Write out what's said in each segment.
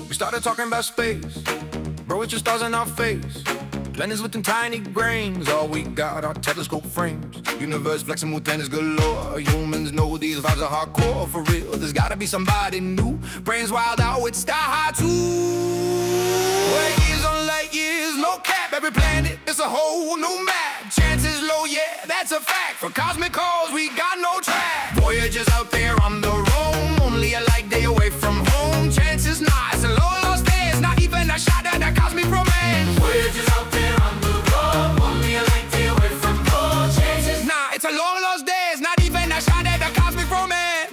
We started talking about space, bro, it's just stars in our face. Planets with them tiny grains, all we got are telescope frames. Universe flexing with planets galore. Humans know these vibes are hardcore. For real, there's gotta be somebody new. Brains wild out with sky high too. We're years on light years, no cap. Every planet is a whole new map. Chances low, yeah, that's a fact. For cosmic calls, we got no track. Voyagers out there on the roam, only a light day away from home. Chances not, it's a long lost day. It's not even a shot at that cosmic romance. Voyagers out there on the roam, only a light day away from home. Chances not, it's a long lost day. It's not even a shot at that cosmic romance.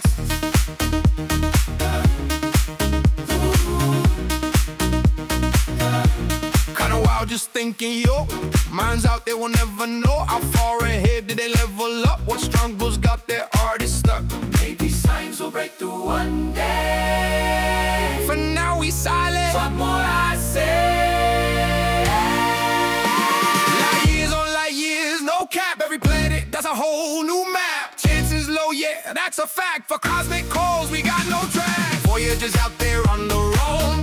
Kinda wild just thinking, yo, minds out there will never know how far ahead did they level up. What struggles got their artists stuck? Maybe science will break through one day. For now we silent. What more I say? Light years on light years, no cap. Every planet, that's a whole new map. Chances low, yeah, that's a fact. For cosmic calls, we got no track. Voyagers out there on the roam,